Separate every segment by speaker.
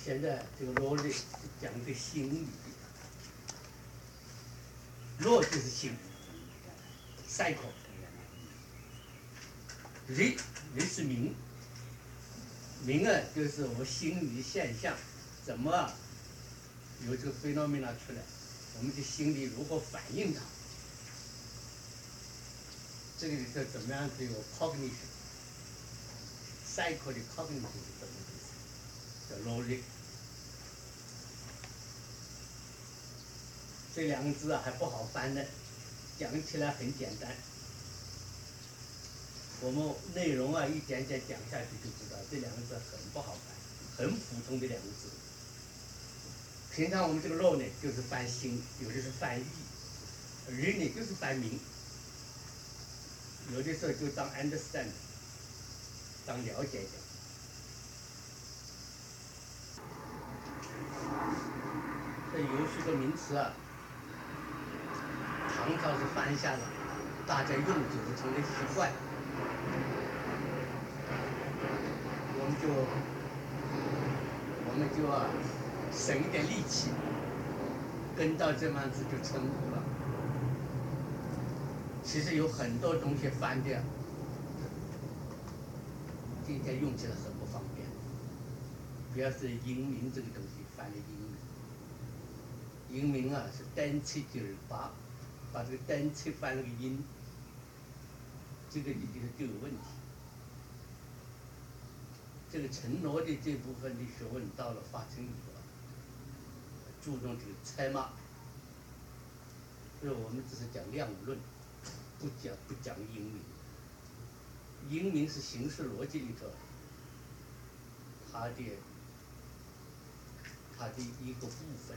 Speaker 1: 现在这个逻辑讲一个心理，逻就是心 ，cycle， 理是名，名啊就是我心理现象，怎么有这个 phenomena 出来，我们的心理如何反应它，这个里头怎么样子有 cognition。cycle 的 cognition 是怎么回事？叫 logic。这两个字啊还不好翻的，讲起来很简单。我们内容啊一点点讲下去就知道，这两个字很不好翻，很普通的两个字。平常我们这个 law 呢就是翻心，有的是翻译，人呢就是翻名，有的时候就当 understand。当了解讲，这有许多名词啊，唐朝是翻下了，大家用久了成了习惯，我们就啊省一点力气，跟到这样子就称呼了。其实有很多东西翻的。今天用起来很不方便，主要是英名这个东西翻了英名，英名啊是单词就是把这个单词翻了个音，这个就有问题。这个陈罗的这部分的学问到了法成以后，注重这个拆码，所以我们只是讲量论，不讲英名。英名是形式逻辑里头它的一个部分。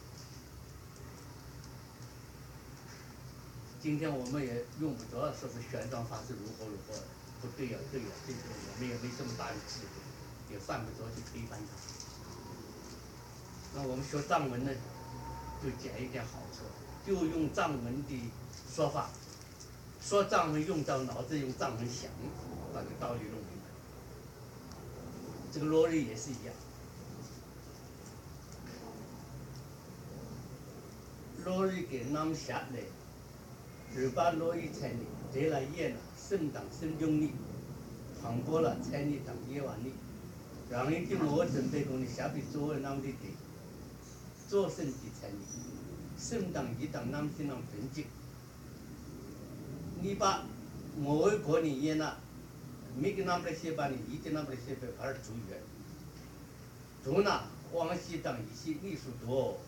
Speaker 1: 今天我们也用不着说是玄奘法师如何，不对呀，对呀，这个我们也没这么大的智慧，也犯不着去推翻它。那我们学藏文呢，就捡一点好处，就用藏文的说法。说藏文用到脑子用藏文想，把这个道理弄明白。这个逻辑也是一样。逻辑给那么下来，只把逻辑才呢，得了业呢，生当生用力，旁波了才呢当业完力，让一定我准备讲的下边做那么的得，做生的才呢，生当一当那么的那么分解。你把我国里面呢，每个那么的写把你一定那么的写把而主语，主呢往西当一些艺术多，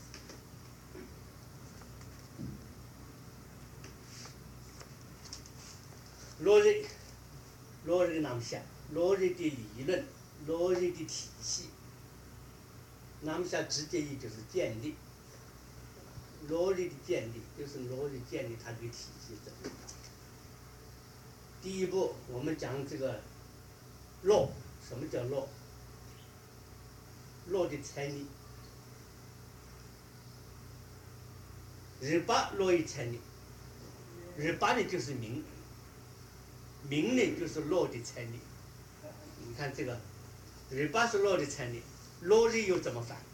Speaker 1: 逻辑那么想，逻辑的理论，逻辑的体系，那么想直接意就是建立。逻辑的建立就是逻辑建立它这个体系怎么样？第一步，我们讲这个 law， 什么叫 law？law 的参理，日巴 law 的参理，日巴呢就是名，名呢就是 law 的参理。你看这个，日巴是 law 的参理 ，law 里又怎么反？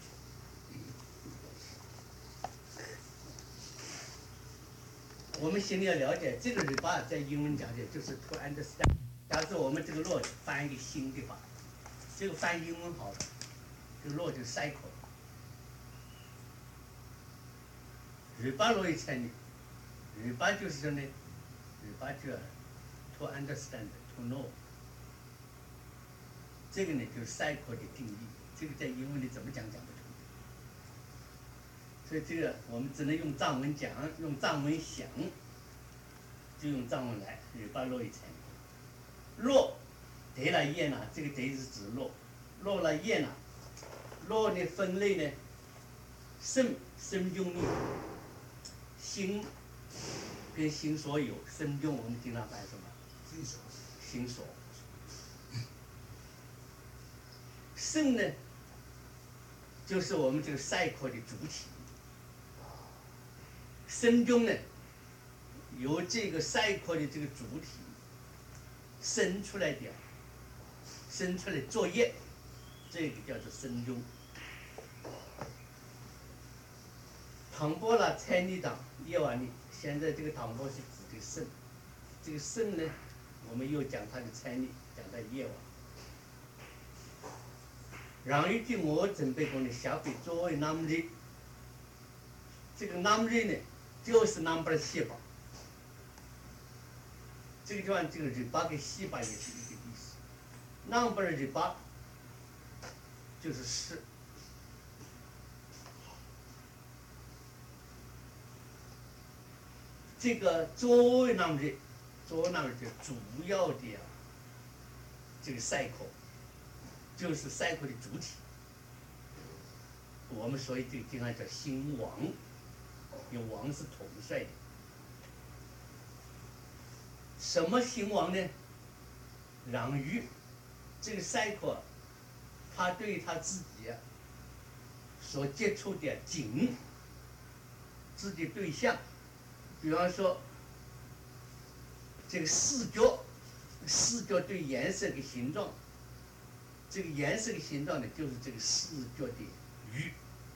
Speaker 1: 我们心里要了解，这个日巴在英文讲的就是 to understand。假设我们这个 law 翻一个新的话，这个翻英文好了，这个 law 就是 cycle。日巴 law 一参理，日巴就是说呢，日巴就 to understand，to know。这个呢就是 cycle 的定义，这个在英文里怎么讲不通。所以这个我们只能用藏文讲，用藏文想，就用藏文来。日巴洛一层，洛得了业呢，这个得是指洛，洛了业呢，洛的分类呢，生用力，心跟心所有，生用我们经常翻什么？心所。生呢，就是我们这个cycle的主体。生中呢，由这个cycle的这个主体生出来的，生出来作业， 这个叫做身中。唐波了参议党叶瓦利，现在这个唐波是指这个肾，这个肾呢，我们又讲它的参议，讲它叶瓦。让一天我准备过来下回作为南日，这个南日呢，就是南边的细胞。这个地方这个日巴跟细胞也是一个意思，南边的日巴就是湿。这个作为南日，作为南日的主要的这个赛口，就是赛口的主体。我们所以这个经常叫兴王，因为王是统帅的。什么兴王呢？让于这个赛口，他对他自己所接触的景，自己对象，比方说这个视觉，视觉对颜色的形状，这个颜色的形状呢，就是这个视觉的鱼。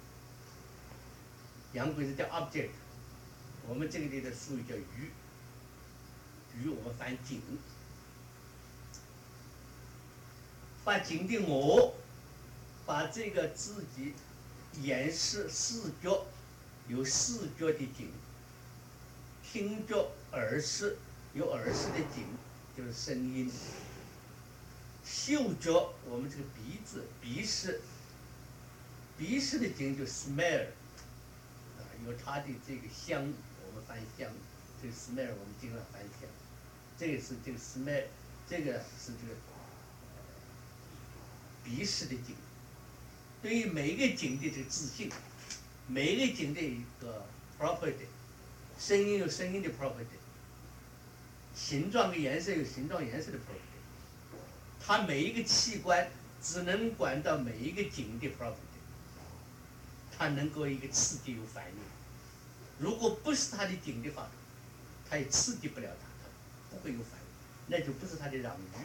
Speaker 1: 洋鬼子叫 object， 我们这个里的术语叫鱼。鱼我们翻景，把景的我，把这个自己颜色视觉，有视觉的景，听觉耳识有耳识的景，就是声音。嗅觉我们这个鼻子鼻识，鼻识的景就 smell， 有它的这个香，我们翻香，这个 smell 我们经常翻香。这个是这个 smell， 这个是这个鼻识的景。对于每一个景的这个自信，每一个景的一个 property， 声音有声音的 property， 形状跟颜色有形状颜色的 property， 它每一个器官只能管到每一个景的 property， 它能够一个刺激有反应。如果不是它的景的话，它也刺激不了它。不会有反应，那就不是它的让鱼。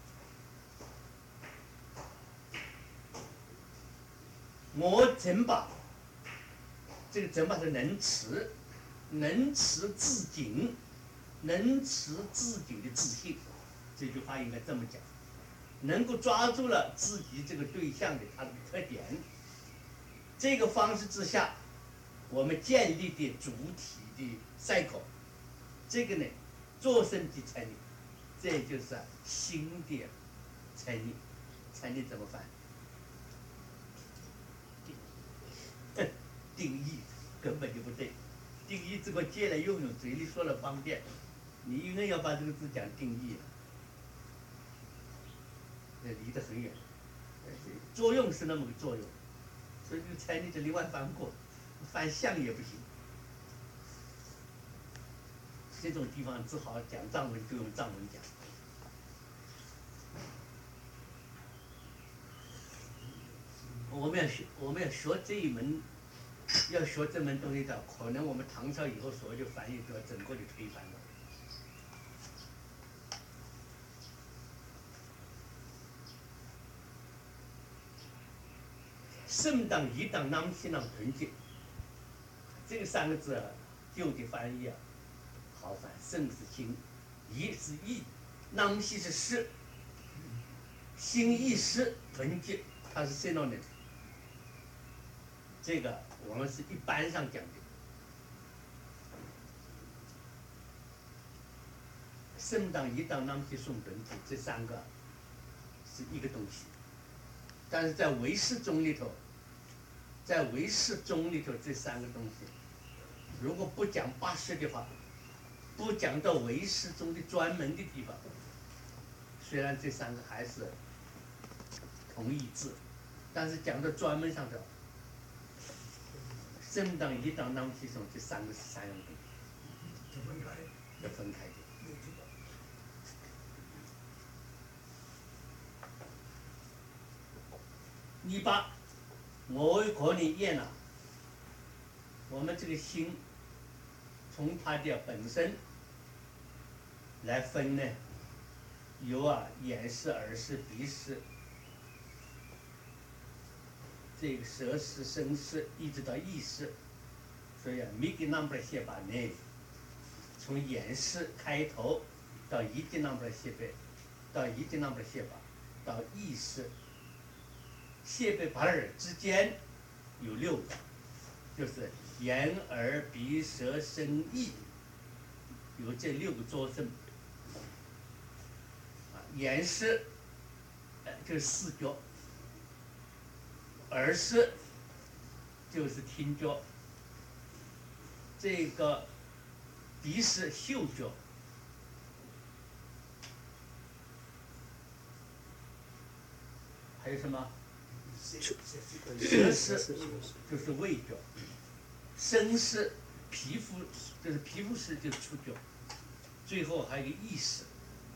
Speaker 1: 我怎把这个怎把是能持，能持自警，能持自己的自信。这句话应该这么讲，能够抓住了自己这个对象的它的特点。这个方式之下，我们建立的主体的cycle，这个呢？做身体参与，这就是新的参与。参与怎么翻？定义根本就不对，定义这个借来用，嘴里说了方便，你应该要把这个字讲定义，那离得很远。作用是那么个作用，所以这个参与就另外翻过，翻相也不行。这种地方只好讲藏文就用藏文讲。我们要学这一门，要学这门东西的，可能我们唐朝以后所有的翻译都要整个的推翻了。圣党、一党、南西党团结，这个三个字旧的翻译好翻，圣是心，一是义，南西是识，心意识团结，它是这样的。这个我们是一般上讲的。圣党、一党、南西、宋团结这三个是一个东西，但是在唯识宗里头，在唯识宗里头这三个东西，如果不讲八识的话，不讲到唯识中的专门的地方，虽然这三个还是同义字，但是讲到专门上头，正当、一当、南西、宋这三个是三样东西，要分开的。你把我可能验了，我们这个心从它的本身来分呢，有眼识、耳识、鼻识， 这个舌识、声识一直到意识，所以每个 number 写法呢，从眼识开头到一个 number 写法，到一个 number 写法，到意识，写法把耳之间有6个，就是眼、耳、鼻、舌、身、意，有这6个作声。眼识，就是视觉；耳识就是听觉；这个鼻识嗅觉；还有什么？舌识就是味觉；身识皮肤就是皮肤识就是触觉；最后还有一个意识。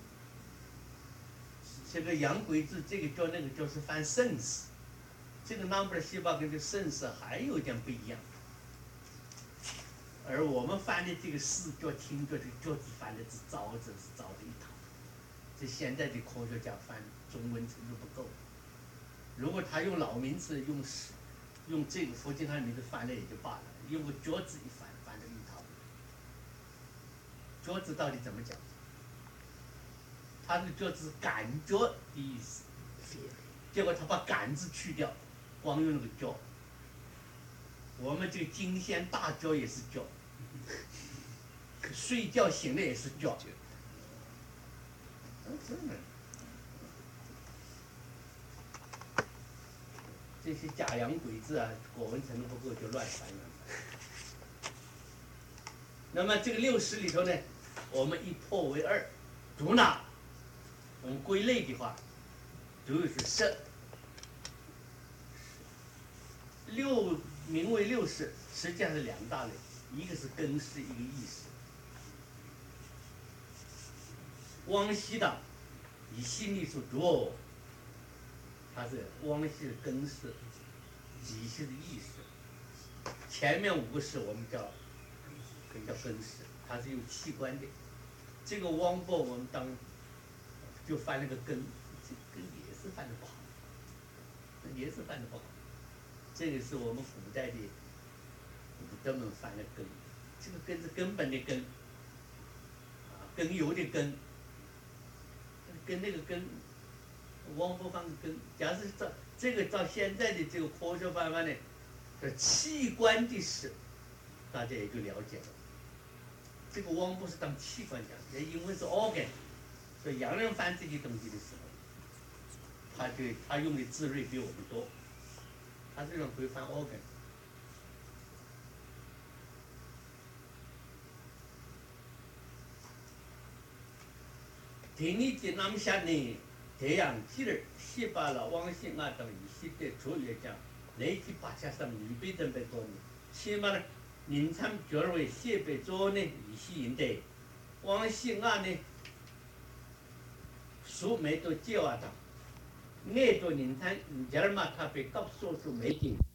Speaker 1: 这个洋鬼子这个叫那个叫是翻肾识，这个 number 细胞跟这个肾识还有点不一样。而我们翻的这个视觉、听觉，这个觉字翻的是糟字，是糟的一塌。这现在的科学家翻中文程度不够。如果他用老名词，用这个福建汉名字翻了也就罢了，用个觉字一翻，翻的一塌糊涂。觉字到底怎么讲？他的觉字是感觉的意思，结果他把感字去掉，光用那个觉。我们这个惊仙大觉也是觉，睡觉醒了也是觉。真的，这些假洋鬼子啊，国文程度不够就乱翻。那么这个6识里头呢，我们一破为2，主哪？我们归类的话，主要是色。名为6识，实际上是2大类，一个是根识，一个意识。汪西的以心力所着，它是汪西的根识，己系的意识。前面5个识我们叫根识，它是有器官的。这个汪波我们就翻了个根，这个根也是翻的不好，也是翻的不好。这个是我们古代的古德们翻的根，这个根是根本的根，根由的根，跟那个根，汪波翻个根。假如这个照现在的这个科学方法呢，这器官的识，大家也就了解了。这个汪波是当器官讲，英文是 organ。所以洋人翻这些东西的时候，他用的字锐比我们多，他这种会翻 organ。第二节那么下呢，这样记了西巴了汪星啊等一些的卓越讲，累计8,200等百多年，起码呢，人参角为西北做呢一些人的，汪星啊呢。属梅都接瓦的，爱多人参，人家嘛他被告诉媒体。